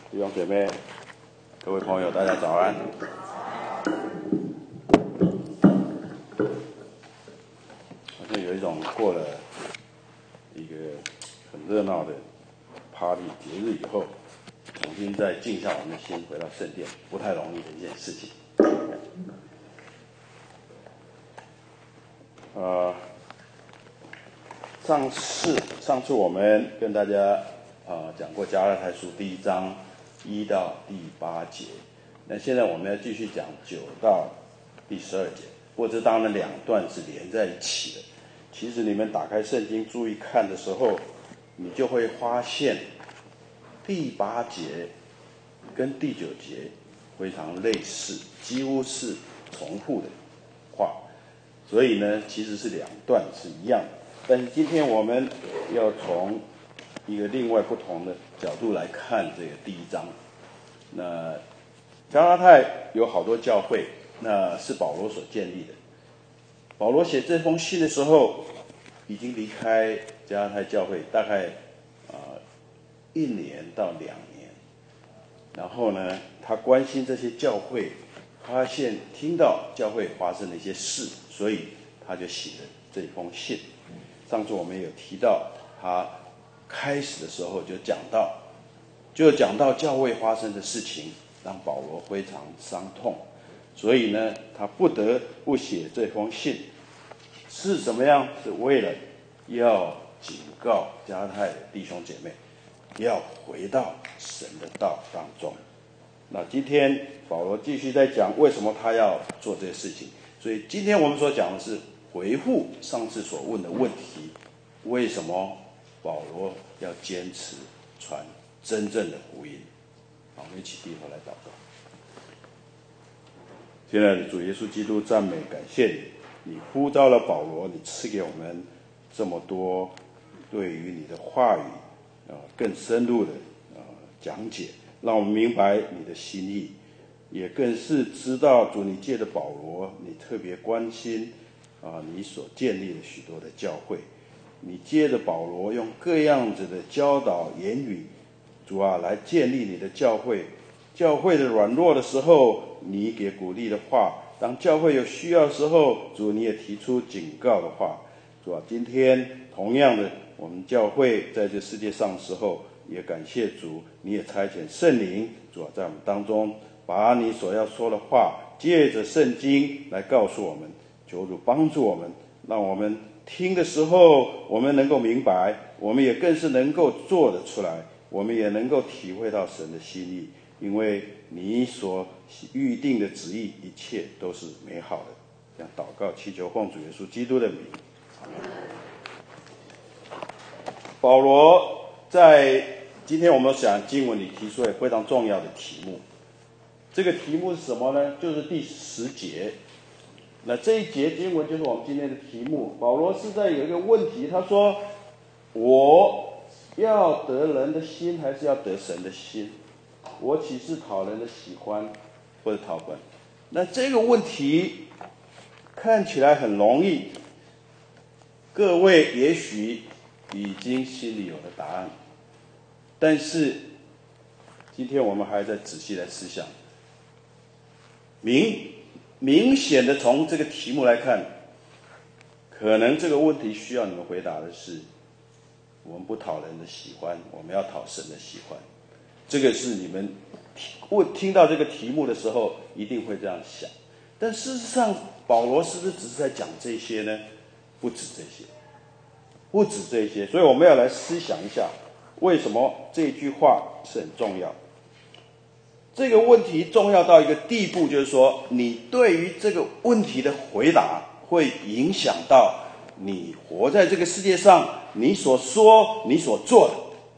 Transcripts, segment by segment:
弟兄姐妹、各位朋友，大家早安。好像有一种过了一个很热闹的 party 节日以后，重新再静下我们的心，回到圣殿，不太容易的一件事情。上次我们跟大家讲过加拉太书第1章1到第8节，那现在我们要继续讲9到第12节。不过这当然2段是连在一起的。其实你们打开圣经注意看的时候，你就会发现第8节跟第9节非常类似，几乎是重复的话，所以呢，其实是2段是一样的。但是今天我们要从一个另外不同的角度来看这个第1章。那加拉太有好多教会，那是保罗所建立的。保罗写这封信的时候，已经离开加拉太教会大概1年到2年。然后呢，他关心这些教会，发现听到教会发生了一些事，所以他就写了这封信。上次我们有提到，他开始的时候就讲到教会发生的事情，让保罗非常伤痛，所以呢，他不得不写这封信。是什么样？是为了要警告加拉太的弟兄姐妹，要回到神的道当中。那今天保罗继续在讲为什么他要做这些事情，所以今天我们所讲的是回复上次所问的问题：为什么保罗要坚持传真正的福音？好，我们一起低头来祷告。亲爱的主耶稣基督，赞美感谢你，你呼召了保罗，你赐给我们这么多对于你的话语更深入的讲解，让我们明白你的心意，也更是知道主你借着保罗，你特别关心你所建立的许多的教会，你借着保罗用各样子的教导言语，主来建立你的教会。教会的软弱的时候，你给鼓励的话；当教会有需要的时候，主你也提出警告的话。主今天同样的，我们教会在这世界上的时候，也感谢主，你也差遣圣灵，主在我们当中，把你所要说的话，借着圣经来告诉我们。求主帮助我们，让我们听的时候，我们能够明白，我们也更是能够做得出来，我们也能够体会到神的心意。因为你所预定的旨意，一切都是美好的。这样祷告祈求奉主耶稣基督的名。保罗在今天我们讲经文里提出了非常重要的题目，这个题目是什么呢？就是第10节。那这一节经文就是我们今天的题目。保罗是在有一个问题，他说：我要得人的心，还是要得神的心？我岂是讨人的喜欢，或者讨本？那这个问题看起来很容易，各位也许已经心里有了答案，但是今天我们还在仔细来思想。明显的从这个题目来看，可能这个问题需要你们回答的是：我们不讨人的喜欢，我们要讨神的喜欢。这个是你们听到这个题目的时候一定会这样想。但事实上，保罗是不是只是在讲这些呢？不止这些。所以我们要来思想一下，为什么这句话是很重要。这个问题重要到一个地步，就是说你对于这个问题的回答会影响到你活在这个世界上，你所说你所做的。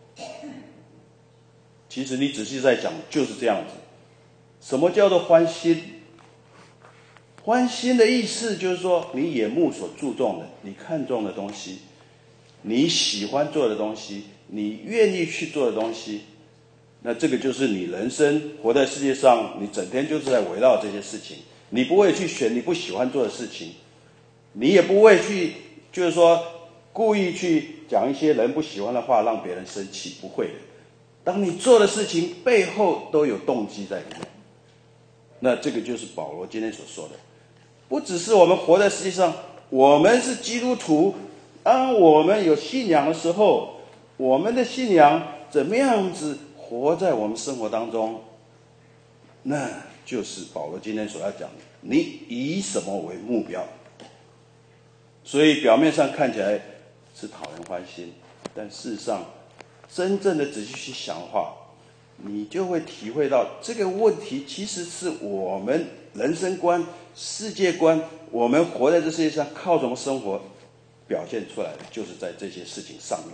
其实你仔细在讲就是这样子。什么叫做欢心？欢心的意思就是说，你眼目所注重的，你看重的东西，你喜欢做的东西，你愿意去做的东西，那这个就是你人生活在世界上，你整天就是在围绕这些事情。你不会去选你不喜欢做的事情，你也不会去故意去讲一些人不喜欢的话让别人生气，不会的。 当你做的事情背后都有动机在里面。那这个就是保罗今天所说的，不只是我们活在世界上，我们是基督徒，当我们有信仰的时候，我们的信仰怎么样子活在我们生活当中，那就是保罗今天所要讲的，你以什么为目标。所以表面上看起来是讨人欢心，但事实上真正的仔细去想的话，你就会体会到这个问题其实是我们人生观、世界观，我们活在这世界上靠什么生活表现出来的，就是在这些事情上面。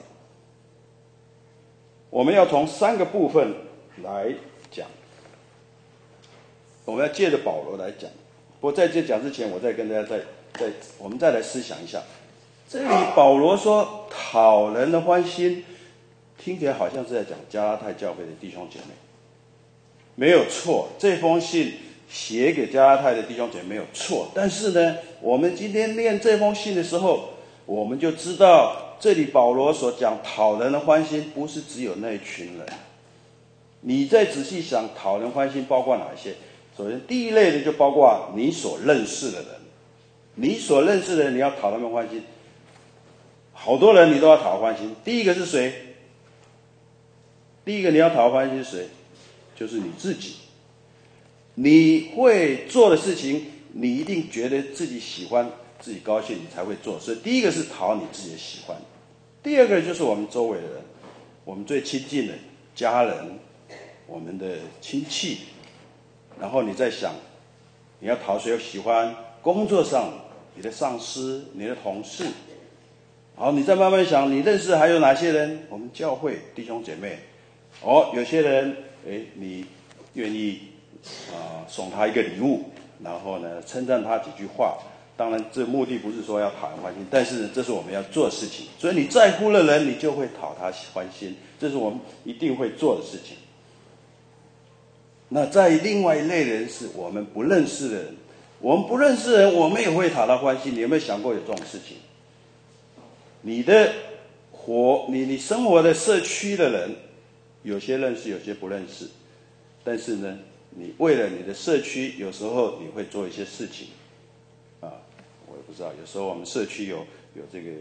我们要从3个部分来讲，我们要借着保罗来讲。不过在这讲之前，我再跟大家我们再来思想一下，这里保罗说讨人的欢心，听起来好像是在讲加拉太教会的弟兄姐妹，没有错，这封信写给加拉太的弟兄姐妹没有错。但是呢，我们今天念这封信的时候，我们就知道这里保罗所讲讨人的欢心，不是只有那一群人。你再仔细想，讨人欢心包括哪些？首先，第一类的就包括你所认识的人，你所认识的人，你要讨他们欢心。好多人你都要讨欢心。第一个是谁？第一个你要讨欢心是谁？就是你自己。你会做的事情，你一定觉得自己喜欢、自己高兴，你才会做。所以第一个是讨你自己的喜欢。第二个就是我们周围的人，我们最亲近的家人，我们的亲戚。然后你再想，你要讨谁喜欢？工作上你的上司、你的同事。好，你再慢慢想，你认识还有哪些人？我们教会弟兄姐妹。有些人，你愿意送他一个礼物，然后呢称赞他几句话。当然，这目的不是说要讨人欢心，但是这是我们要做的事情。所以你在乎的人，你就会讨他欢心，这是我们一定会做的事情。那在另外一类人是我们不认识的人，我们不认识的人，我们也会讨他欢心。你有没有想过有这种事情？你生活的社区的人，有些认识，有些不认识。但是呢，你为了你的社区，有时候你会做一些事情。我也不知道，有时候我们社区有这个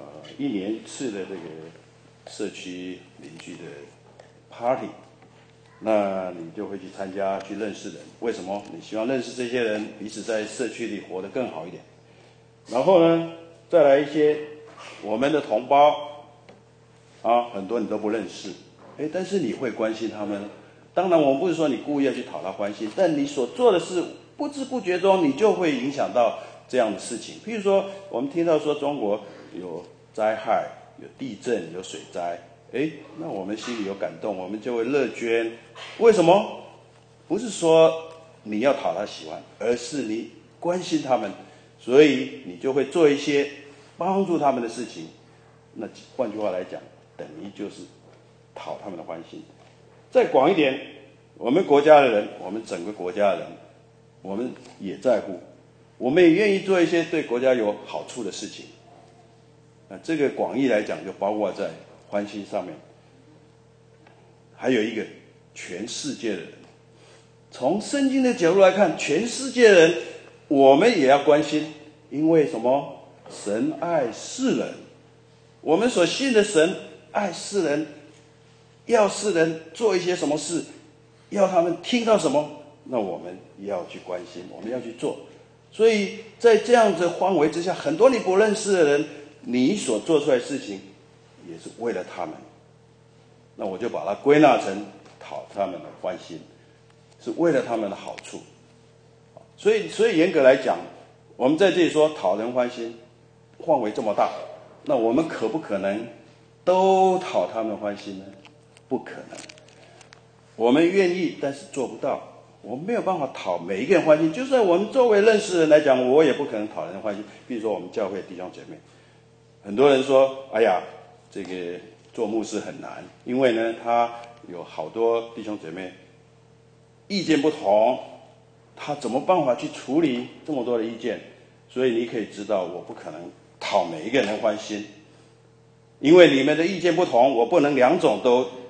1年1次的这个社区邻居的 party。那你就会去参加，去认识人。为什么？你希望认识这些人，彼此在社区里活得更好一点。然后呢，再来一些我们的同胞很多你都不认识，但是你会关心他们。当然，我们不是说你故意要去讨他欢心，但你所做的事，不知不觉中你就会影响到这样的事情。譬如说，我们听到说中国有灾害，有地震，有水灾。那我们心里有感动，我们就会乐捐。为什么？不是说你要讨他喜欢，而是你关心他们，所以你就会做一些帮助他们的事情。那换句话来讲，等于就是讨他们的欢心。再广一点，我们国家的人，我们整个国家的人，我们也在乎，我们也愿意做一些对国家有好处的事情。这个广义来讲，就包括在欢心上面。还有一个全世界的人，从圣经的角度来看，全世界的人我们也要关心。因为什么？神爱世人，我们所信的神爱世人，要世人做一些什么事，要他们听到什么，那我们也要去关心，我们要去做。所以在这样子范围之下，很多你不认识的人，你所做出来的事情也是为了他们。那我就把它归纳成讨他们的欢心，是为了他们的好处。所以严格来讲，我们在这里说讨人欢心，范围这么大，那我们可不可能都讨他们欢心呢？不可能。我们愿意，但是做不到。我们没有办法讨每一个人欢心。就算我们周围认识的人来讲，我也不可能讨人欢心。比如说我们教会弟兄姐妹，很多人说，哎呀，这个做牧师很难，因为呢，他有好多弟兄姐妹意见不同，他怎么办法去处理这么多的意见？所以你可以知道，我不可能讨每一个人欢心，因为你们的意见不同，我不能两种都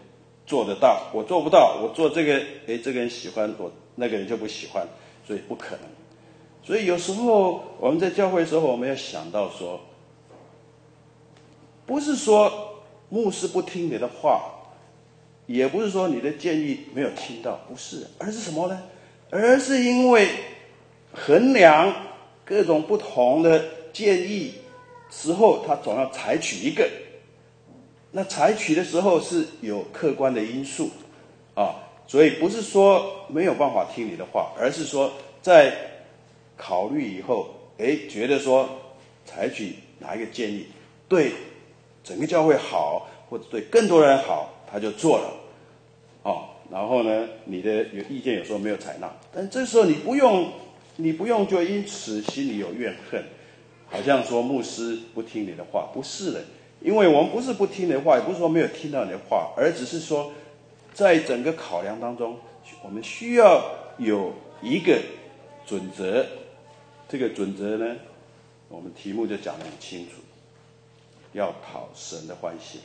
做得到，我做不到，我做这个，这个人喜欢我，那个人就不喜欢，所以不可能。所以有时候我们在教会的时候，我们要想到说，不是说牧师不听你的话，也不是说你的建议没有听到，不是，而是什么呢？而是因为衡量各种不同的建议时候，他总要采取一个。那采取的时候是有客观的因素所以不是说没有办法听你的话，而是说在考虑以后，觉得说采取哪一个建议对整个教会好，或者对更多人好，他就做了然后呢，你的意见有时候没有采纳，但这时候你不用就因此心里有怨恨，好像说牧师不听你的话，不是的。因为我们不是不听你的话，也不是说没有听到你的话，而只是说在整个考量当中，我们需要有一个准则。这个准则呢，我们题目就讲得很清楚，要讨神的欢心。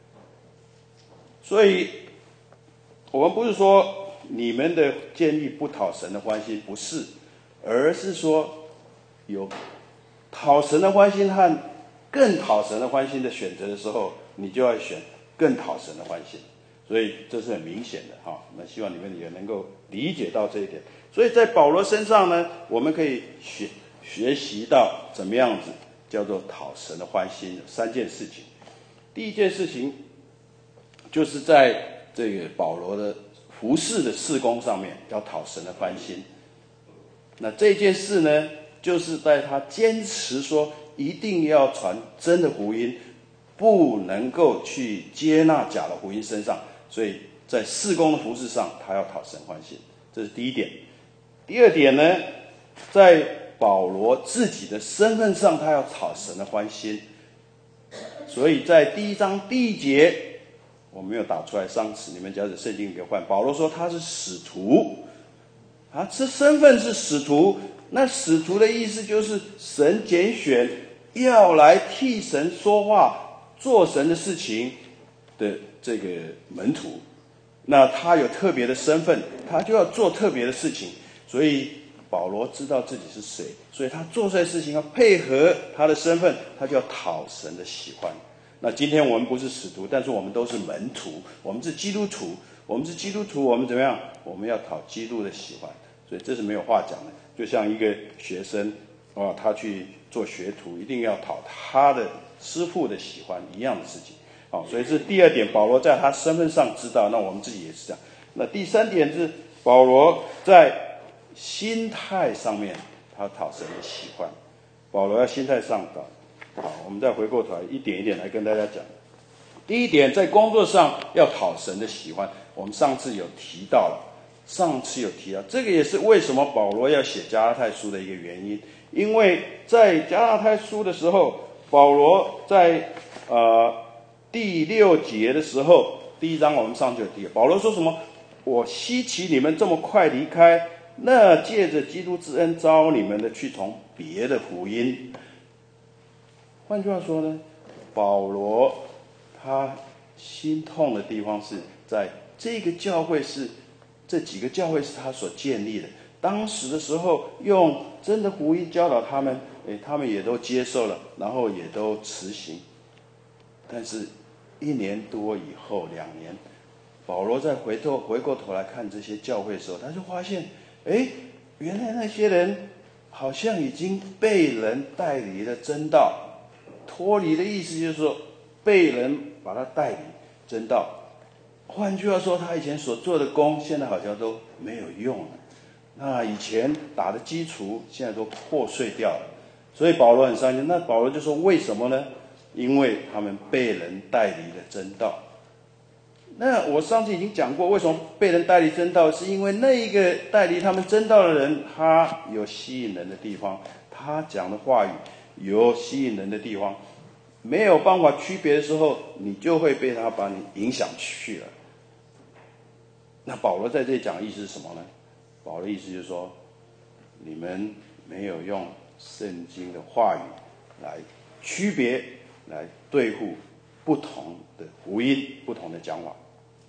所以我们不是说你们的建议不讨神的欢心，不是，而是说有讨神的欢心和更讨神的欢心的选择的时候，你就要选更讨神的欢心。所以这是很明显的那希望你们也能够理解到这一点。所以在保罗身上呢，我们可以学习到怎么样子叫做讨神的欢心的三件事情。第一件事情就是在这个保罗的服事的事工上面要讨神的欢心。那这件事呢，就是在他坚持说一定要传真的福音，不能够去接纳假的福音身上，所以在事工的服事上他要讨神欢心，这是第一点。第二点呢，在保罗自己的身份上他要讨神的欢心，所以在第1章第1节我没有打出来，上次你们夹着圣经给换，保罗说他是使徒这身份是使徒，那使徒的意思就是神拣选要来替神说话，做神的事情的这个门徒。那他有特别的身份，他就要做特别的事情，所以保罗知道自己是谁，所以他做这些事情要配合他的身份，他就要讨神的喜欢。那今天我们不是使徒，但是我们都是门徒，我们是基督徒，我们怎么样？我们要讨基督的喜欢，所以这是没有话讲的。就像一个学生他去做学徒，一定要讨他的师父的喜欢一样的事情所以这是第二点，保罗在他身份上知道，那我们自己也是这样。那第三点是保罗在心态上面他讨神的喜欢，保罗要心态上的我们再回过头来一点一点来跟大家讲。第一点，在工作上要讨神的喜欢，我们上次有提到，这个也是为什么保罗要写加拉太书的一个原因。因为在加拉太书的时候，保罗在第6节的时候，第1章我们上去有提，保罗说什么？我希奇你们这么快离开，那借着基督之恩召你们的去从别的福音。换句话说呢，保罗他心痛的地方是在这个教会是这几个教会是他所建立的，当时的时候用真的福音教导他们，他们也都接受了，然后也都执行。但是1年多以后2年，保罗再回过头来看这些教会的时候，他就发现原来那些人好像已经被人带离了真道。脱离的意思就是说被人把他带离真道，换句话说，他以前所做的工现在好像都没有用了，那以前打的基础现在都破碎掉了，所以保罗很伤心。那保罗就说为什么呢？因为他们被人带离了真道。那我上次已经讲过，为什么被人带离真道，是因为那一个带离他们真道的人，他有吸引人的地方，他讲的话语有吸引人的地方，没有办法区别的时候，你就会被他把你影响去了。那保罗在这里讲的意思是什么呢？保罗的意思就是说，你们没有用圣经的话语来区别，来对付不同的福音，不同的讲法。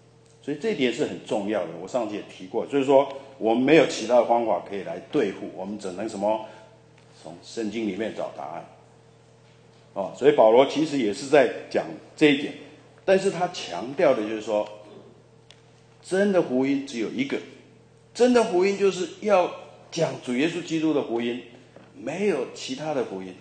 所以这一点是很重要的。我上次也提过，就是说我们没有其他的方法可以来对付，我们只能什么？从圣经里面找答案。所以保罗其实也是在讲这一点，但是他强调的就是说，真的福音只有一个，真的福音就是要讲主耶稣基督的福音，没有其他的福音。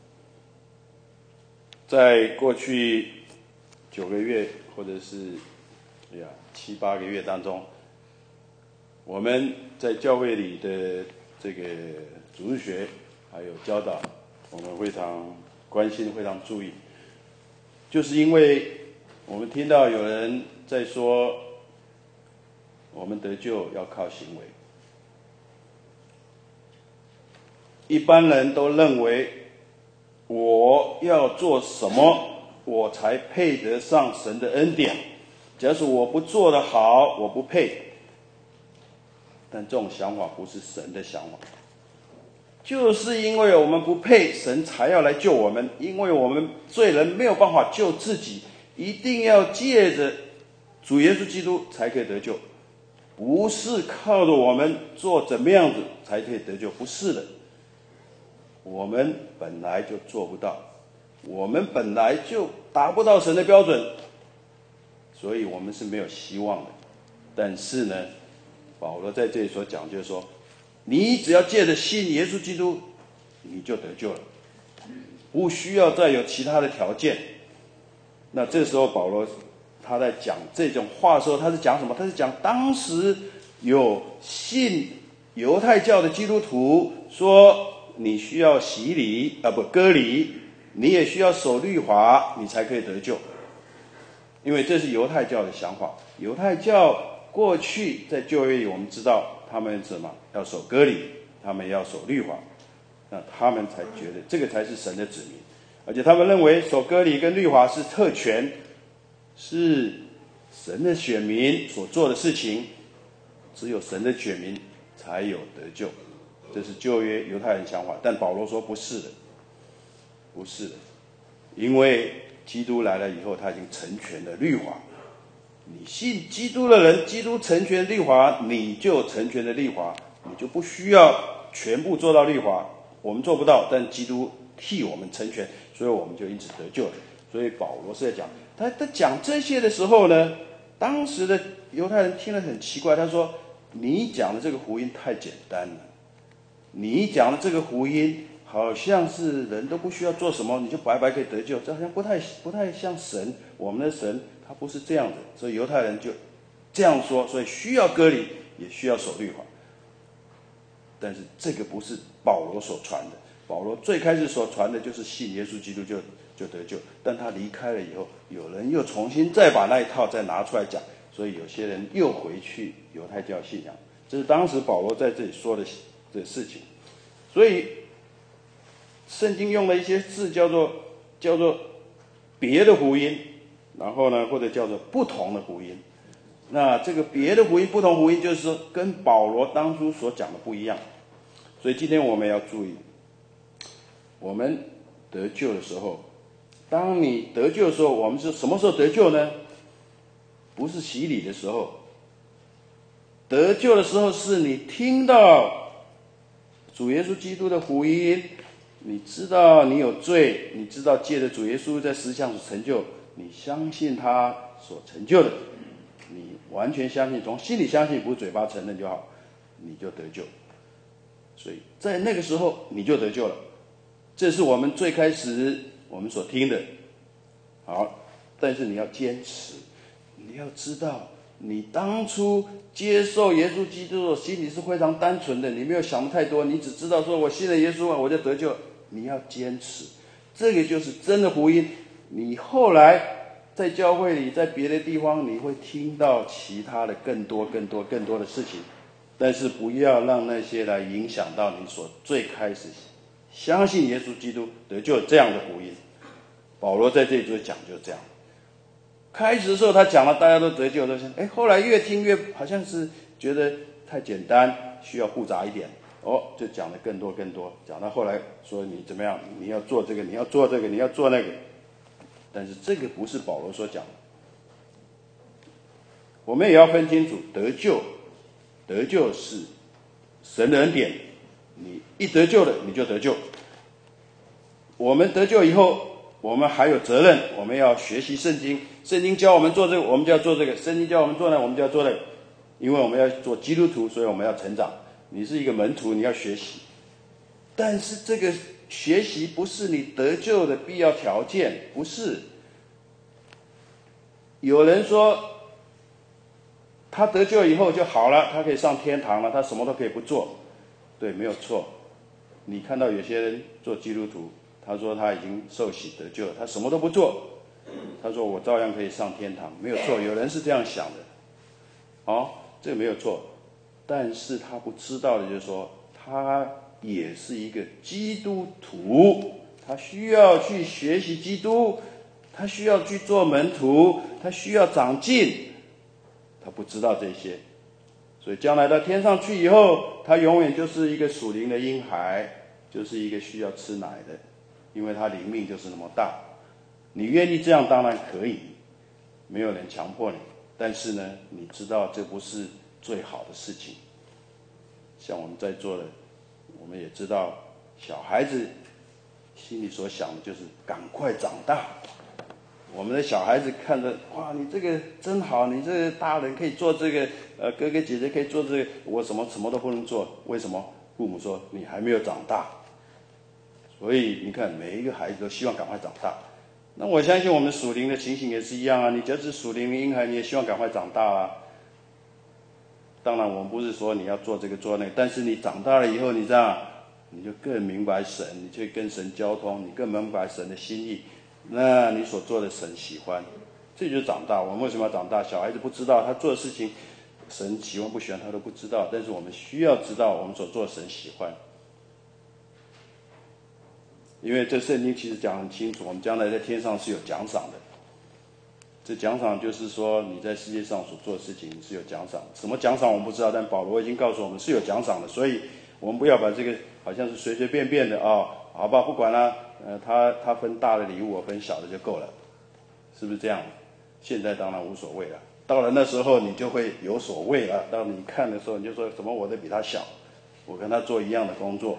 在过去9个月或者是7、8个月当中，我们在教会里的这个主日学还有教导，我们非常关心，非常注意，就是因为我们听到有人在说，我们得救要靠行为。一般人都认为，我要做什么，我才配得上神的恩典。假使我不做得好，我不配。但这种想法不是神的想法，就是因为我们不配，神才要来救我们。因为我们罪人没有办法救自己，一定要借着主耶稣基督才可以得救，不是靠着我们做怎么样子才可以得救，不是的。我们本来就做不到，我们本来就达不到神的标准，所以我们是没有希望的。但是呢，保罗在这里所讲就是说，你只要借着信耶稣基督，你就得救了，不需要再有其他的条件。那这时候保罗他在讲这种话的时候，他是讲什么？他是讲当时有信犹太教的基督徒说，你需要洗礼割礼，你也需要守律法，你才可以得救。因为这是犹太教的想法。犹太教过去在旧约里，我们知道他们什么？要守割礼，他们要守律法，那他们才觉得这个才是神的子民。而且他们认为守割礼跟律法是特权，是神的选民所做的事情，只有神的选民才有得救。这是旧约犹太人想法。但保罗说不是的，不是的，因为基督来了以后，他已经成全了律法。你信基督的人，基督成全律法，你就成全了律法，你就不需要全部做到律法。我们做不到，但基督替我们成全，所以我们就因此得救了。所以保罗是在讲，他讲这些的时候呢，当时的犹太人听了很奇怪，他说：“你讲的这个福音太简单了，你讲的这个福音好像是人都不需要做什么，你就白白可以得救，这好像不太像神，我们的神他不是这样的。”所以犹太人就这样说，所以需要割礼，也需要守律法。但是这个不是保罗所传的，保罗最开始所传的就是信耶稣基督就得救。但他离开了以后，有人又重新再把那一套再拿出来讲，所以有些人又回去犹太教信仰。这是当时保罗在这里说的这事情。所以圣经用了一些字叫做别的福音，然后呢或者叫做不同的福音。那这个别的福音、不同福音，就是说跟保罗当初所讲的不一样。所以今天我们要注意，我们得救的时候，当你得救的时候，我们是什么时候得救呢？不是洗礼的时候，得救的时候是你听到主耶稣基督的福音，你知道你有罪，你知道借着主耶稣在十字架所成就，你相信他所成就的，你完全相信，从心里相信，不是嘴巴承认就好，你就得救。所以在那个时候你就得救了。这是我们最开始我们所听的。好，但是你要坚持，你要知道你当初接受耶稣基督的心里是非常单纯的，你没有想太多，你只知道说我信了耶稣我就得救。你要坚持，这个就是真的福音。你后来在教会里，在别的地方，你会听到其他的更多的事情，但是不要让那些来影响到你所最开始相信耶稣基督得救这样的福音。保罗在这里就讲就这样。开始的时候他讲了，大家都得救，都想，后来越听越好像是觉得太简单，需要复杂一点，就讲了更多，讲到后来说你怎么样，你要做这个，你要做这个，你要做那个。但是这个不是保罗所讲的。 我们也要分清楚得救，得救是神的恩典，你一得救了你就得救。我们得救以后，我们还有责任，我们要学习圣经，圣经教我们做这个，我们就要做这个；圣经教我们做那，我们就要做那个。因为我们要做基督徒，所以我们要成长。你是一个门徒，你要学习，但是这个学习不是你得救的必要条件，不是。有人说他得救以后就好了，他可以上天堂了，他什么都可以不做。对，没有错。你看到有些人做基督徒，他说他已经受洗得救了，他什么都不做，他说我照样可以上天堂，没有错。有人是这样想的，这个没有错。但是他不知道的就是说，他也是一个基督徒，他需要去学习基督，他需要去做门徒，他需要长进。他不知道这些，所以将来到天上去以后，他永远就是一个属灵的婴孩，就是一个需要吃奶的，因为他灵命就是那么大。你愿意这样当然可以，没有人强迫你，但是呢，你知道这不是最好的事情。像我们在座的，我们也知道小孩子心里所想的就是赶快长大。我们的小孩子看着，哇，你这个真好，你这个大人可以做这个，哥哥姐姐可以做这个，我什么都不能做。为什么？父母说你还没有长大。所以你看，每一个孩子都希望赶快长大。那我相信我们属灵的情形也是一样啊，你就是属灵的婴孩，你也希望赶快长大啊。当然，我们不是说你要做这个做那个，但是你长大了以后，你这样，你就更明白神，你去跟神交通，你更明白神的心意。那你所做的神喜欢，这就是长大。我们为什么要长大？小孩子不知道他做的事情，神喜欢不喜欢他都不知道，但是我们需要知道我们所做的神喜欢。因为这圣经其实讲很清楚，我们将来在天上是有奖赏的。这奖赏就是说你在世界上所做的事情是有奖赏，什么奖赏我们不知道，但保罗已经告诉我们是有奖赏的，所以我们不要把这个好像是随随便便的好吧，不管了，他分大的礼物，我分小的就够了，是不是这样？现在当然无所谓了，到了那时候你就会有所谓了。当你看的时候，你就说怎么我都比他小，我跟他做一样的工作。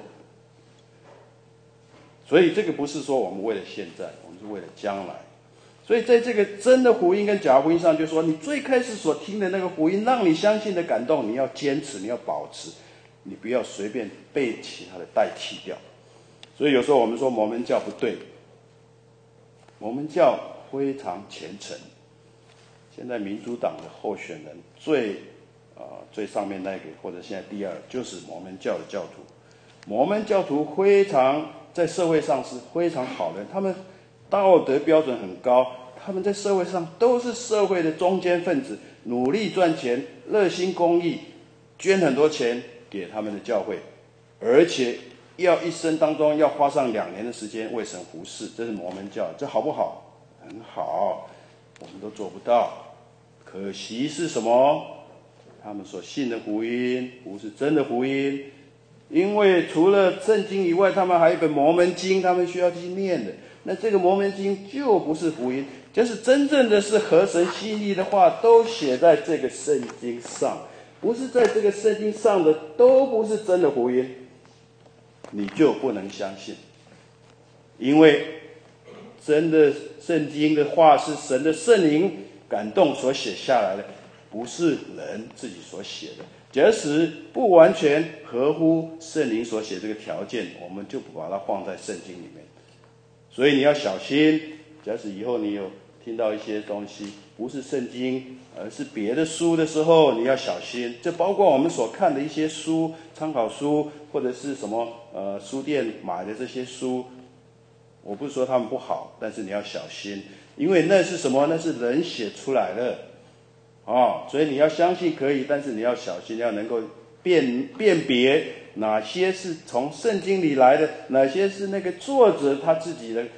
所以这个不是说我们为了现在，我们是为了将来。所以在这个真的福音跟假福音上，就说你最开始所听的那个福音，让你相信的感动，你要坚持，你要保持，你不要随便被其他的代替掉。所以有时候我们说摩门教不对，摩门教非常虔诚。现在民主党的候选人最上面那个，或者现在第二，就是摩门教的教徒。摩门教徒非常在社会上是非常好的，他们道德标准很高，他们在社会上都是社会的中间分子，努力赚钱，热心公益，捐很多钱给他们的教会，而且要一生当中要花上2年的时间为神服侍，这是摩门教，这好不好？很好，我们都做不到。可惜是什么？他们所信的福音不是真的福音，因为除了圣经以外，他们还有一本摩门经，他们需要去念的。那这个摩门经就不是福音，就是真正的是合神心意的话，都写在这个圣经上，不是在这个圣经上的都不是真的福音，你就不能相信。因为真的圣经的话是神的圣灵感动所写下来的，不是人自己所写的。假使不完全合乎圣灵所写这个条件，我们就不把它放在圣经里面。所以你要小心，假使以后你有听到一些东西不是圣经而是别的书的时候，你要小心。这包括我们所看的一些书，参考书，或者是什么书店买的这些书，我不是说他们不好，但是你要小心，因为那是什么？那是人写出来的所以你要相信可以，但是你要小心，要能够辨别哪些是从圣经里来的，哪些是那个作者他自己的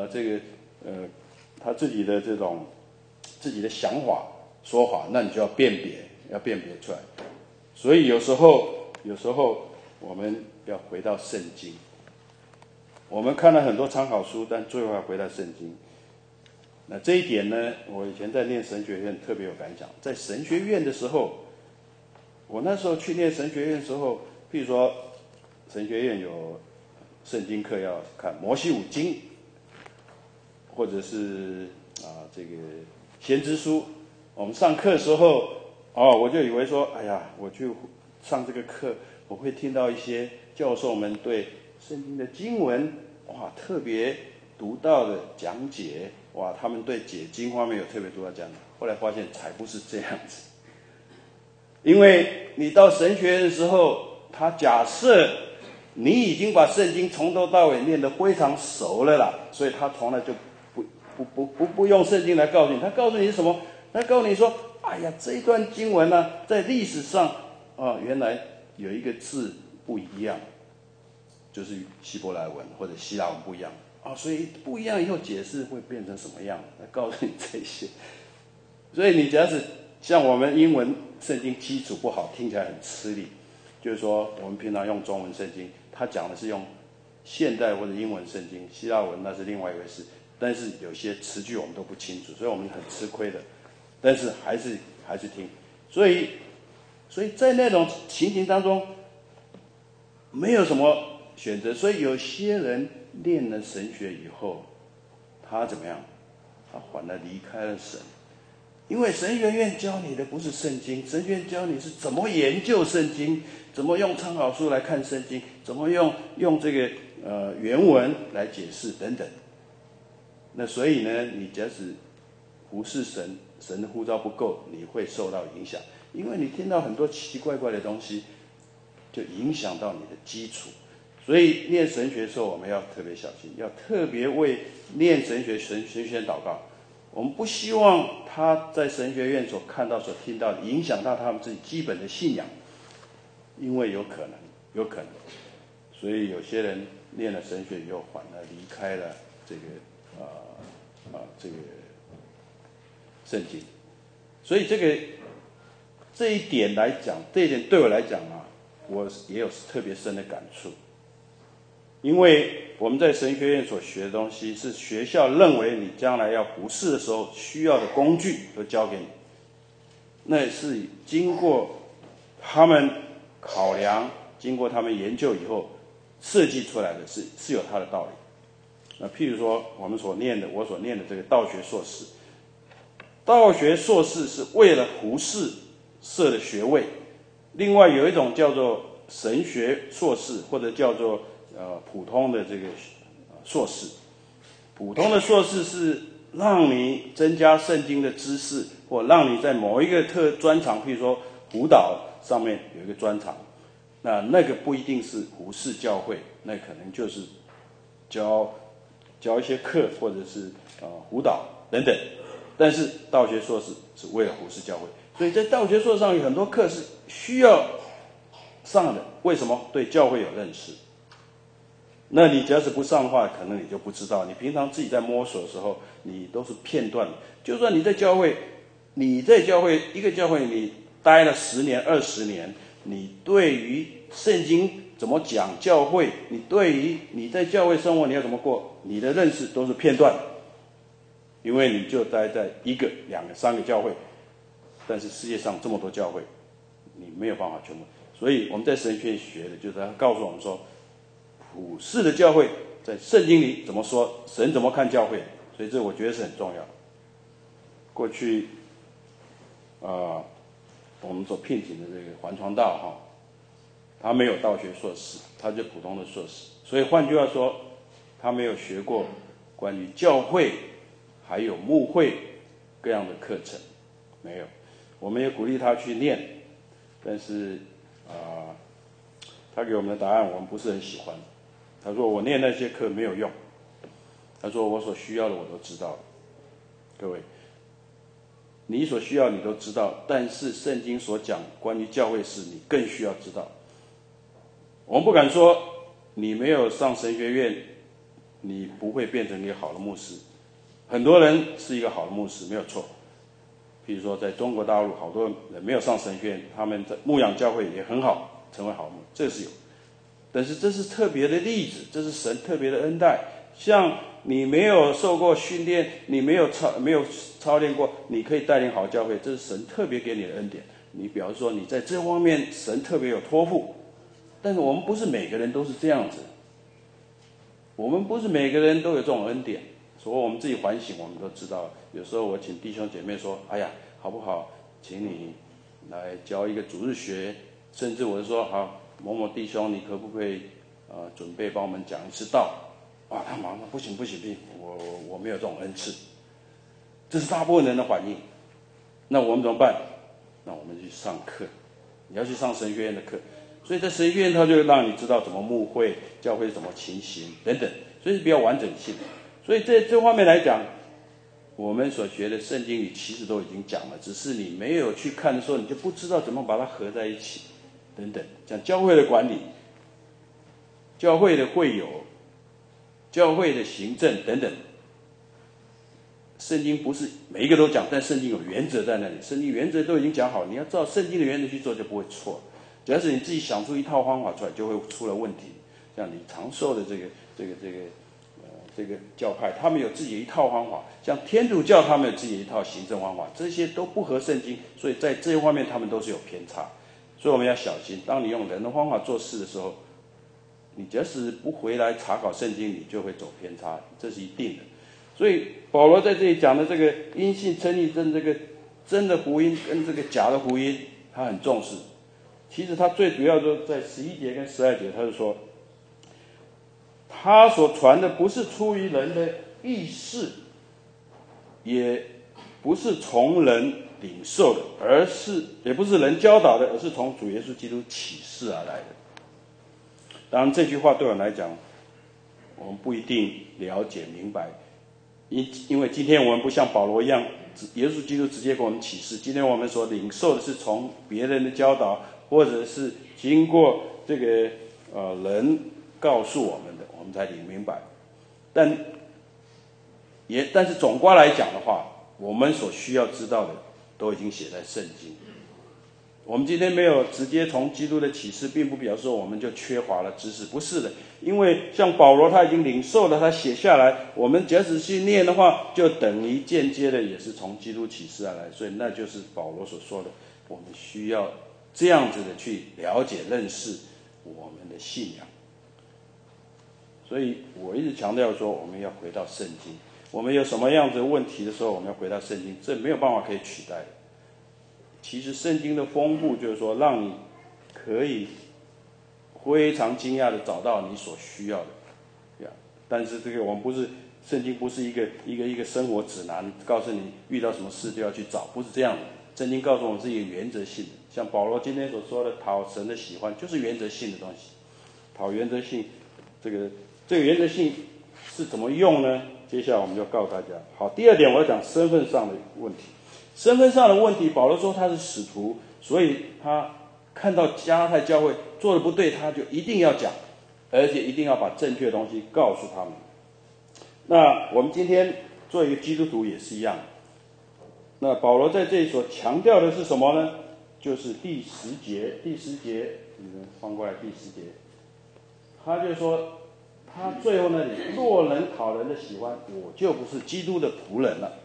他自己的这种自己的想法说法，那你就要辨别出来。所以有时候我们要回到圣经。我们看了很多参考书，但最后要回到圣经。 那这一点呢，我以前在念神学院特别有感想。在神学院的时候，我那时候去念神学院的时候，譬如说神学院有圣经课要看摩西五经，或者是这个先知书。我们上课的时候，我就以为说，哎呀，我去上这个课，我会听到一些教授们对圣经的经文特别独到的讲解，他们对解经方面有特别独到讲解。后来发现才不是这样子，因为你到神学院的时候，他假设你已经把圣经从头到尾念得非常熟了啦，所以他从来就不用圣经来告诉你，他告诉你是什么？他告诉你说，哎呀，这一段经文呢，在历史上原来有一个字不一样，就是希伯来文或者希腊文不一样所以不一样以后解释会变成什么样？他告诉你这些。所以你假使像我们英文圣经基础不好，听起来很吃力。就是说，我们平常用中文圣经，他讲的是用现代或者英文圣经，希腊文那是另外一回事。但是有些词句我们都不清楚，所以我们很吃亏的。但是还是听，所以在那种情形当中，没有什么选择。所以有些人念了神学以后，他怎么样？他反而离开了神。因为神学院教你的不是圣经，神学院教你是怎么研究圣经，怎么用参考书来看圣经，怎么用这个原文来解释等等。那所以呢，你假使不是神的呼召不够，你会受到影响，因为你听到很多奇奇怪怪的东西，就影响到你的基础。所以念神学的时候，我们要特别小心，要特别为念神学祷告。我们不希望他在神学院所看到、所听到的影响到他们自己基本的信仰，因为有可能，所以有些人念了神学以后，反而离开了这个圣经。所以这一点来讲，这一点对我来讲我也有特别深的感触。因为我们在神学院所学的东西，是学校认为你将来要服事的时候需要的工具，都教给你。那是经过他们考量，经过他们研究以后设计出来的，是有它的道理。那譬如说我所念的这个道学硕士，道学硕士是为了服事设的学位。另外有一种叫做神学硕士，或者叫做普通的这个硕士。普通的硕士是让你增加圣经的知识，或让你在某一个专长，譬如说辅导上面有一个专长。那个不一定是服事教会，那可能就是教一些课，或者是辅导等等。但是道学硕士是为了服事教会，所以在道学硕士上有很多课是需要上的。为什么？对教会有认识。那你假使不上的话，可能你就不知道。你平常自己在摸索的时候，你都是片段的。就算你在教会一个教会你待了10年、20年，你对于圣经怎么讲教会，你对于你在教会生活你要怎么过，你的认识都是片段。因为你就待在1个、2个、3个教会，但是世界上这么多教会，你没有办法全部。所以我们在神学院学的就是他告诉我们说，普世的教会在圣经里怎么说，神怎么看教会，所以这我觉得是很重要。过去我们所聘请的这个环传道他没有道学硕士，他就普通的硕士。所以换句话说，他没有学过关于教会还有牧会各样的课程，没有。我们也鼓励他去念，但是他给我们的答案我们不是很喜欢。他说我念那些课没有用，他说我所需要的我都知道了。各位，你所需要你都知道，但是圣经所讲关于教会事你更需要知道。我们不敢说你没有上神学院你不会变成一个好的牧师，很多人是一个好的牧师没有错。譬如说在中国大陆好多人没有上神学院，他们在牧养教会也很好，成为好牧，这是有。但是这是特别的例子，这是神特别的恩待， 像你没有受过训练，你没有操练过，你可以带领好教会，这是神特别给你的恩典。你比方说你在这方面神特别有托付，但是我们不是每个人都是这样子，我们不是每个人都有这种恩典，所以我们自己反省，我们都知道。有时候我请弟兄姐妹说，哎呀，好不好，请你来教一个主日学，甚至我就说，好，某某弟兄，你可不可以准备帮我们讲一次道？啊，他马上不行，我没有这种恩赐，这是大部分人的反应。那我们怎么办？那我们去上课，你要去上神学院的课，所以在神学院他就让你知道怎么牧会，教会怎么情形等等，所以是比较完整性。所以这方面来讲，我们所学的圣经里其实都已经讲了，只是你没有去看的时候，你就不知道怎么把它合在一起，等等。讲教会的管理、教会的会友、教会的行政等等，圣经不是每一个都讲，但圣经有原则在那里，圣经原则都已经讲好，你要照圣经的原则去做，就不会错。只要是你自己想出一套方法出来，就会出了问题。像李长寿的这个教派，他们有自己的一套方法；像天主教，他们有自己的一套行政方法，这些都不合圣经，所以在这一方面他们都是有偏差。所以我们要小心，当你用人的方法做事的时候，你假使不回来查考圣经，你就会走偏差，这是一定的。所以保罗在这里讲的这个因信称义这个真的福音跟这个假的福音，他很重视。其实他最主要就在11节跟12节，他就说，他所传的不是出于人的意识，也不是从人领受的，也不是人教导的，而是从主耶稣基督启示而来的。当然这句话对我来讲，我们不一定了解明白，因为今天我们不像保罗一样，耶稣基督直接给我们启示。今天我们所领受的是从别人的教导，或者是经过这个人告诉我们的，我们才领明白。但是总括来讲的话，我们所需要知道的都已经写在圣经。我们今天没有直接从基督的启示，并不表示我们就缺乏了知识，不是的。因为像保罗他已经领受了，他写下来，我们假使去念的话，就等于间接的也是从基督启示而来。所以那就是保罗所说的，我们需要这样子的去了解认识我们的信仰。所以我一直强调说，我们要回到圣经。我们有什么样子的问题的时候，我们要回到圣经，这没有办法可以取代的。其实圣经的丰富就是说，让你可以非常惊讶的找到你所需要的。但是这个我们不是，圣经不是一个生活指南，告诉你遇到什么事就要去找，不是这样的。圣经告诉我们是一个原则性的，像保罗今天所说的讨神的喜欢，就是原则性的东西。讨原则性，这个原则性是怎么用呢？接下来我们就告诉大家。好，第二点我要讲身份上的问题。身份上的问题，保罗说他是使徒，所以他看到加拉太教会做的不对，他就一定要讲，而且一定要把正确的东西告诉他们。那我们今天做一个基督徒也是一样。那保罗在这里所强调的是什么呢？就是第10节，你们翻过来第10节，他就说，他最后那里，若能讨人的喜欢，我就不是基督的仆人了。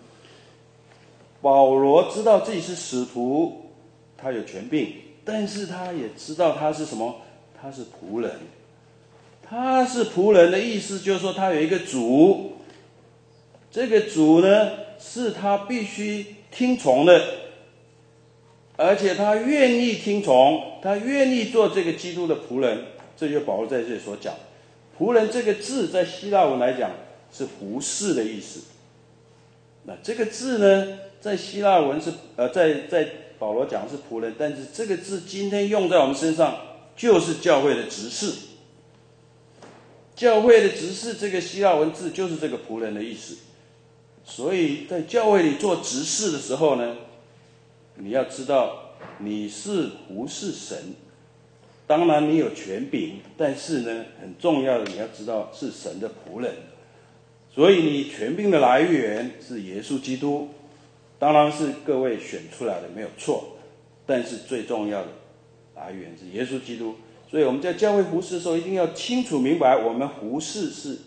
保罗知道自己是使徒，他有权柄，但是他也知道他是什么？他是仆人。他是仆人的意思就是说，他有一个主，这个主呢是他必须听从的，而且他愿意听从，他愿意做这个基督的仆人。这就是保罗在这里所讲，仆人这个字在希腊文来讲是服侍的意思。那这个字呢，在希腊文是在保罗讲的是仆人，但是这个字今天用在我们身上就是教会的执事。教会的执事这个希腊文字就是这个仆人的意思。所以在教会里做执事的时候呢，你要知道你是服侍神，当然你有权柄，但是呢很重要的你要知道是神的仆人。所以你权柄的来源是耶稣基督，当然是各位选出来的没有错，但是最重要的来源是耶稣基督。所以我们在教会服侍的时候，一定要清楚明白，我们服侍是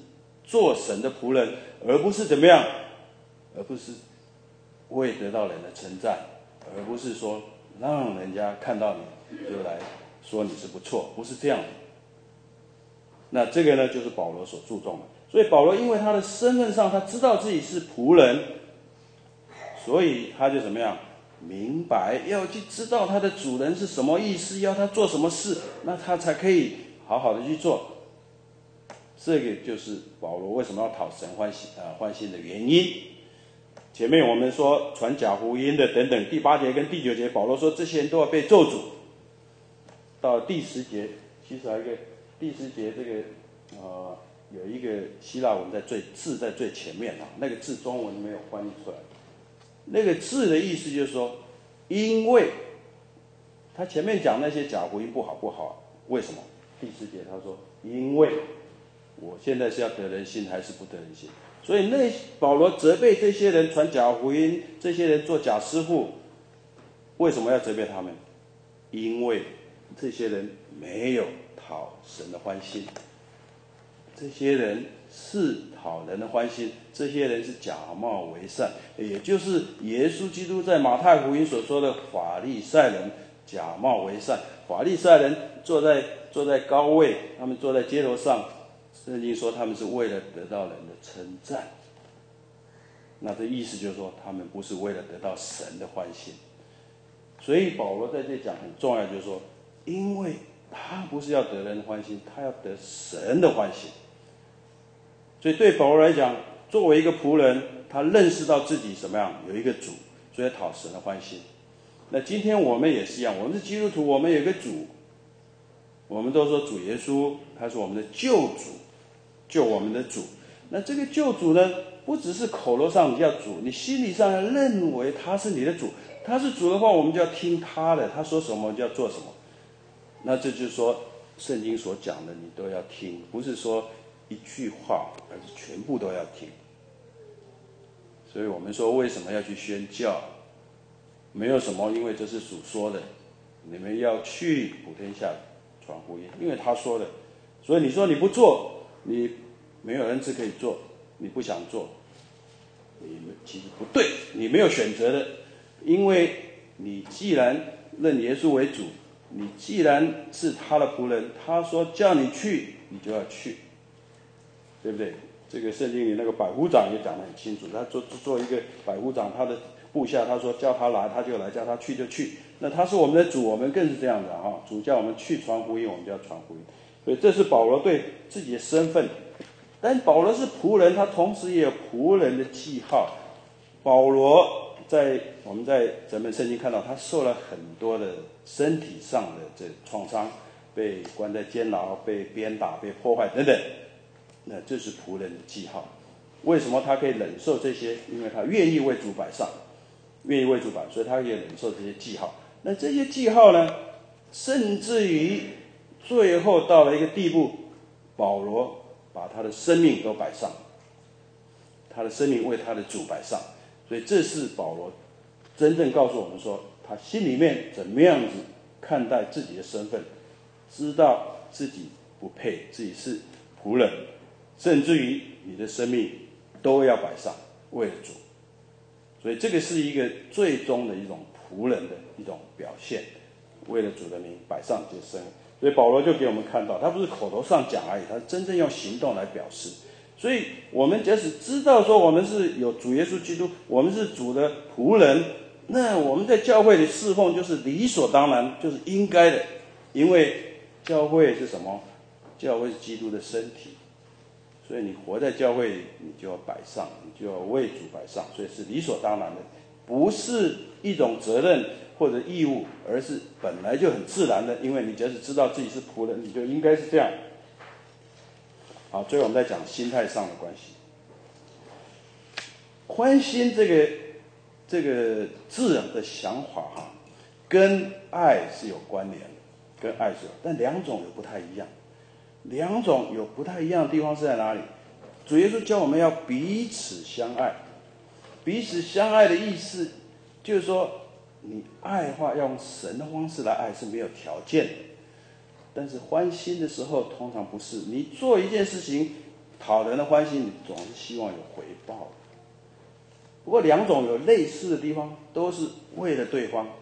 做神的仆人，而不是怎么样，而不是为得到人的称赞，而不是说让人家看到你就来说你是不错，不是这样的。那这个呢，就是保罗所注重的。所以保罗因为他的身份上，他知道自己是仆人，所以他就怎么样，明白要去知道他的主人是什么意思，要他做什么事，那他才可以好好的去做。这个就是保罗为什么要讨神欢心的原因。前面我们说传假福音的等等，第8节跟第9节，保罗说这些人都要被咒诅。到第10节，其实还有一个第10节，这个有一个希腊文字在最前面啊，那个字中文没有翻译出来。那个字的意思就是说，因为他前面讲那些假福音不好，为什么？第10节他说，因为我现在是要得人心还是不得人心？所以保罗责备这些人传假福音，这些人做假师傅，为什么要责备他们？因为这些人没有讨神的欢心，这些人是讨人的欢心，这些人是假冒为善，也就是耶稣基督在马太福音所说的法利赛人假冒为善。法利赛人坐在高位，他们坐在街头上，圣经说他们是为了得到人的称赞。那这意思就是说，他们不是为了得到神的欢心。所以保罗在这里讲很重要，就是说，因为他不是要得人的欢心，他要得神的欢心。所以对保罗来讲，作为一个仆人，他认识到自己什么样，有一个主，所以讨神的欢心。那今天我们也是一样，我们是基督徒，我们有一个主，我们都说主耶稣他是我们的救主，救我们的主。那这个救主呢，不只是口头上你叫主，你心理上要认为他是你的主。他是主的话，我们就要听他的，他说什么我们就要做什么。那这就是说圣经所讲的你都要听，不是说一句话，而是全部都要听。所以我们说为什么要去宣教？没有什么，因为这是主说的，你们要去普天下传福音，因为他说的。所以你说你不做，你没有恩赐可以做，你不想做，你其实不对，你没有选择的。因为你既然认耶稣为主，你既然是他的仆人，他说叫你去，你就要去，对不对？这个圣经里那个百夫长也讲得很清楚，他做一个百夫长，他的部下他说叫他来他就来，叫他去就去。那他是我们的主，我们更是这样的啊！主叫我们去传福音，我们就要传福音。所以这是保罗对自己的身份。但保罗是仆人，他同时也有仆人的记号。保罗我们在整本圣经看到，他受了很多的身体上的这创伤，被关在监牢，被鞭打，被破坏等等。那这是仆人的记号。为什么他可以忍受这些？因为他愿意为主摆上，愿意为主摆，所以他也忍受这些记号。那这些记号呢，甚至于最后到了一个地步，保罗把他的生命都摆上，他的生命为他的主摆上。所以这是保罗真正告诉我们说，他心里面怎么样子看待自己的身份，知道自己不配，自己是仆人，甚至于你的生命都要摆上，为了主。所以这个是一个最终的一种仆人的一种表现，为了主的名摆上你的生命。所以保罗就给我们看到，他不是口头上讲而已，他是真正用行动来表示。所以我们假使知道说我们是有主耶稣基督，我们是主的仆人，那我们在教会里侍奉就是理所当然，就是应该的。因为教会是什么？教会是基督的身体，所以你活在教会里，你就要摆上，你就要为主摆上，所以是理所当然的，不是一种责任或者义务，而是本来就很自然的。因为你假使知道自己是仆人，你就应该是这样。好，最后我们再讲心态上的关系。欢心这个字的想法跟爱是有关联的，跟爱是有，但两种有不太一样。两种有不太一样的地方是在哪里？主耶稣教我们要彼此相爱。彼此相爱的意思就是说，你爱的话要用神的方式来爱是没有条件的。但是欢心的时候通常不是，你做一件事情讨人的欢心，你总是希望有回报。不过两种有类似的地方，都是为了对方。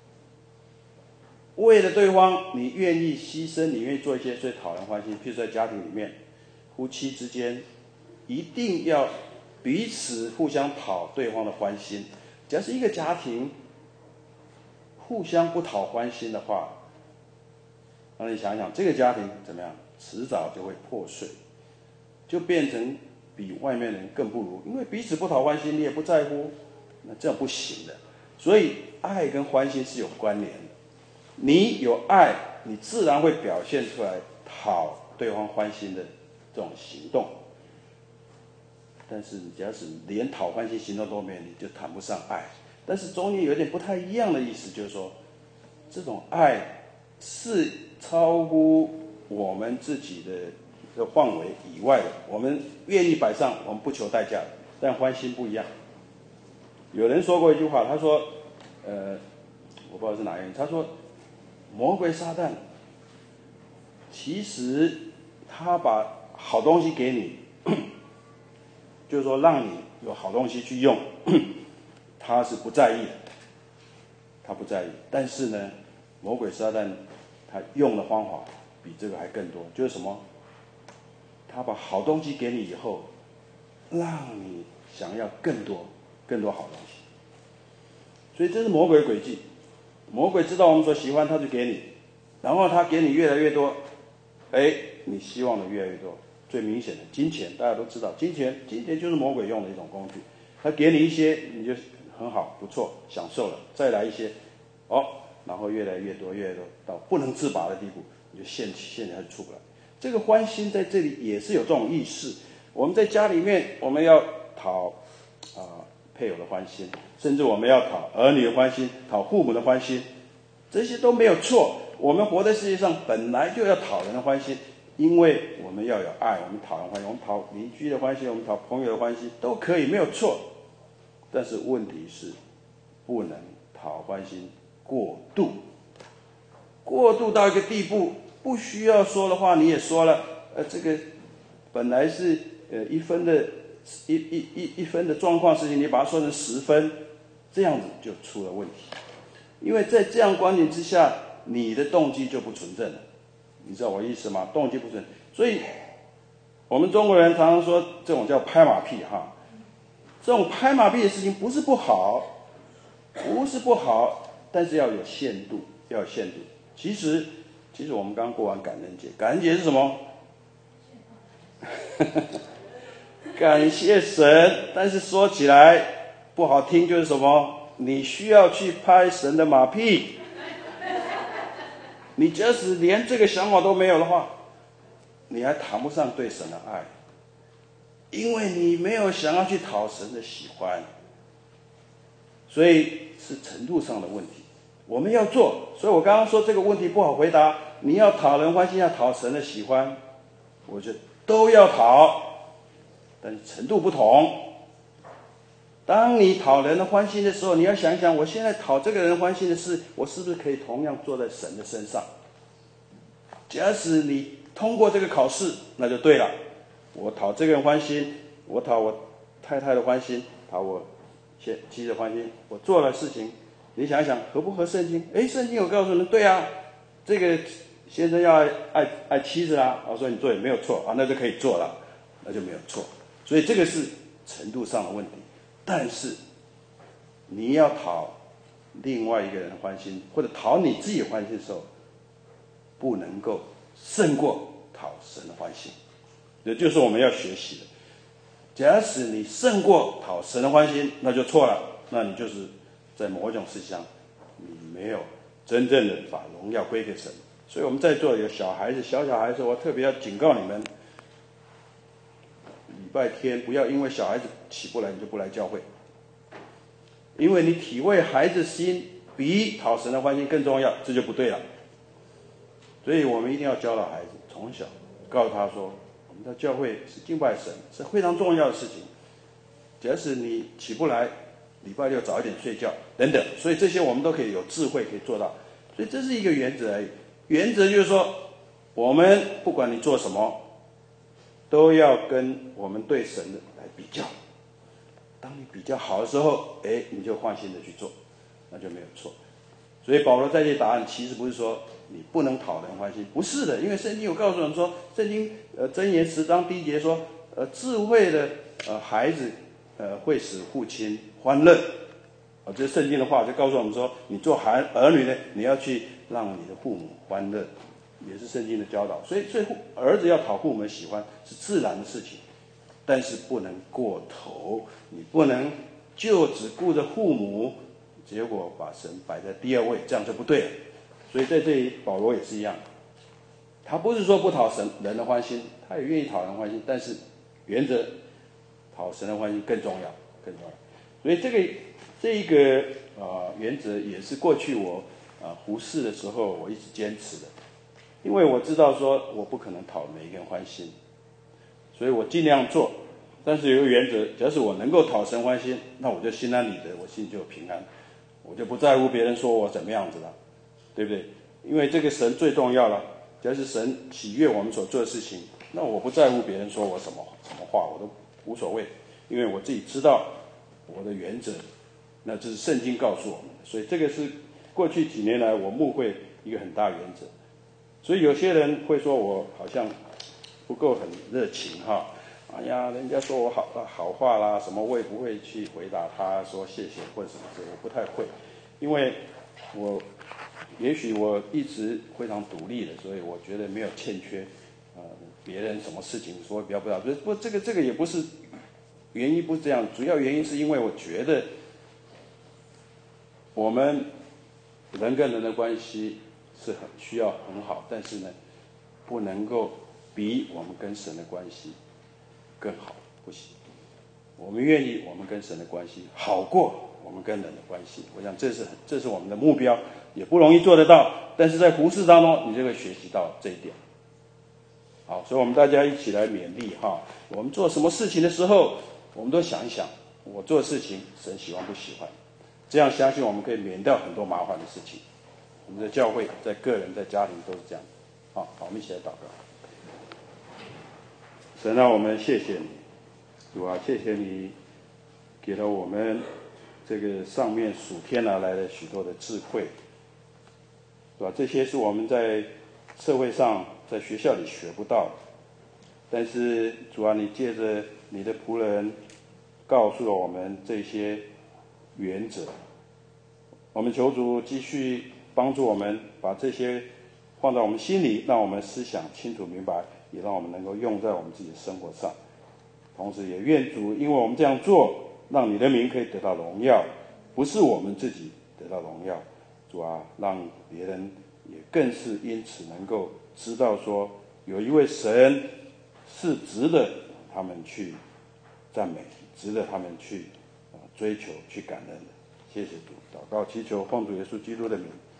为了对方，你愿意牺牲，你愿意做一些，所以讨人欢心。譬如说在家庭里面，夫妻之间一定要彼此互相讨对方的欢心。假如是一个家庭互相不讨欢心的话，那你想想，这个家庭怎么样？迟早就会破碎，就变成比外面人更不如。因为彼此不讨欢心，你也不在乎，那这样不行的。所以爱跟欢心是有关联的。你有爱，你自然会表现出来讨对方欢心的这种行动。但是你假使连讨欢心行动都没有，你就谈不上爱。但是中间有点不太一样的意思，就是说，这种爱是超乎我们自己的范围以外的，我们愿意摆上，我们不求代价的。但欢心不一样。有人说过一句话，他说，我不知道是哪一个人，他说，魔鬼撒旦，其实他把好东西给你，就是说让你有好东西去用，他是不在意的，他不在意。但是呢，魔鬼撒旦他用的方法比这个还更多，就是什么？他把好东西给你以后，让你想要更多好东西。所以这是魔鬼的诡计。魔鬼知道我们所喜欢，他就给你，然后他给你越来越多，你希望的越来越多。最明显的金钱，大家都知道，金钱就是魔鬼用的一种工具。他给你一些，你就很好，不错，享受了，再来一些，然后越来越多，到不能自拔的地步，你就陷下去出不来。这个欢心在这里也是有这种意识。我们在家里面，我们要讨配偶的欢心，甚至我们要讨儿女的欢心，讨父母的欢心，这些都没有错。我们活在世界上本来就要讨人的欢心，因为我们要有爱，我们讨人欢心，我们讨邻居的欢心，我们讨朋友的欢心都可以，没有错。但是问题是不能讨欢心过度，过度到一个地步，不需要说的话你也说了，这个本来是一分的状况事情，你把它说成10分，这样子就出了问题。因为在这样观点之下，你的动机就不纯正了。你知道我意思吗？动机不纯。所以我们中国人常常说这种叫拍马屁哈。这种拍马屁的事情不是不好，但是要有限度，其实我们刚过完感恩节，感恩节是什么？感谢神。但是说起来不好听，就是什么？你需要去拍神的马屁。你假使连这个想法都没有的话，你还谈不上对神的爱，因为你没有想要去讨神的喜欢，所以是程度上的问题。我们要做，所以我刚刚说这个问题不好回答。你要讨人欢心，要讨神的喜欢，我觉得都要讨，但是程度不同。当你讨人的欢心的时候，你要想想，我现在讨这个人欢心的事，我是不是可以同样做在神的身上？假使你通过这个考试，那就对了。我讨这个人欢心，我讨我太太的欢心，讨我妻子的欢心，我做了事情，你想一想合不合圣经？圣经有告诉人，对啊，这个先生要爱妻子啊，所以你做也没有错啊，那就可以做了，那就没有错。所以这个是程度上的问题。但是你要讨另外一个人的欢心，或者讨你自己的欢心的时候，不能够胜过讨神的欢心。也就是我们要学习的。假使你胜过讨神的欢心，那就错了，那你就是在某一种事项你没有真正的把荣耀归给神。所以我们在座有小孩子，小孩子，我特别要警告你们，礼拜天不要因为小孩子起不来你就不来教会，因为你体会孩子心比讨神的欢心更重要，这就不对了。所以我们一定要教导孩子，从小告诉他说，我们的教会是敬拜神，是非常重要的事情。假使你起不来，礼拜六早一点睡觉等等，所以这些我们都可以有智慧可以做到。所以这是一个原则而已。原则就是说，我们不管你做什么， 都要跟我们对神的来比较。当你比较好的时候，你就放心的去做，那就没有错。所以保罗在这答案其实不是说你不能讨人欢心，不是的，因为圣经有告诉我们说，圣经箴言10章第1节说，智慧的孩子会使父亲欢乐。这是圣经的话，就告诉我们说，你做儿女呢，你要去让你的父母欢乐，也是圣经的教导。所以儿子要讨父母的喜欢是自然的事情，但是不能过头，你不能就只顾着父母，结果把神摆在第2位，这样就不对了。所以在这里保罗也是一样，他不是说不讨人的欢心，他也愿意讨人欢心，但是原则讨神的欢心更重要，更重要。所以这个原则也是过去我服侍的时候我一直坚持的，因为我知道说我不可能讨每一个人欢心，所以我尽量做。但是有个原则，假使我能够讨神欢心，那我就心安理得，我心里就有平安，我就不在乎别人说我怎么样子了，对不对？因为这个神最重要了。假使神喜悦我们所做的事情，那我不在乎别人说我什么话，我都无所谓，因为我自己知道我的原则，那这是圣经告诉我们的。所以这个是过去几年来我牧会一个很大原则。所以有些人会说我好像不够很热情哈，哎呀，人家说我好话啦，什么我也不会去回答他说谢谢或者什么之类，我不太会，因为也许我一直非常独立的，所以我觉得没有欠缺别人什么事情说不要，不这个也不是原因，不是这样，主要原因是因为我觉得我们人跟人的关系是需要很好，但是呢，不能够比我们跟神的关系更好，不行。我们愿意我们跟神的关系好过我们跟人的关系，我想这是我们的目标，也不容易做得到，但是在服事当中你就会学习到这一点。好，所以我们大家一起来勉励哈，我们做什么事情的时候，我们都想一想，我做的事情神喜欢不喜欢，这样相信我们可以免掉很多麻烦的事情。我们的教会在个人在家庭都是这样。好，我们一起来祷告。神啊，我们谢谢你，主啊，谢谢你给了我们这个上面属天而来的许多的智慧，对吧？这些是我们在社会上在学校里学不到的，但是主啊，你借着你的仆人告诉了我们这些原则，我们求主继续帮助我们把这些放在我们心里，让我们思想清楚明白，也让我们能够用在我们自己的生活上。同时也愿主因为我们这样做，让你的名可以得到荣耀，不是我们自己得到荣耀。主啊，让别人也更是因此能够知道说，有一位神是值得他们去赞美，值得他们去追求去感恩的。谢谢主，祷告祈求奉主耶稣基督的名。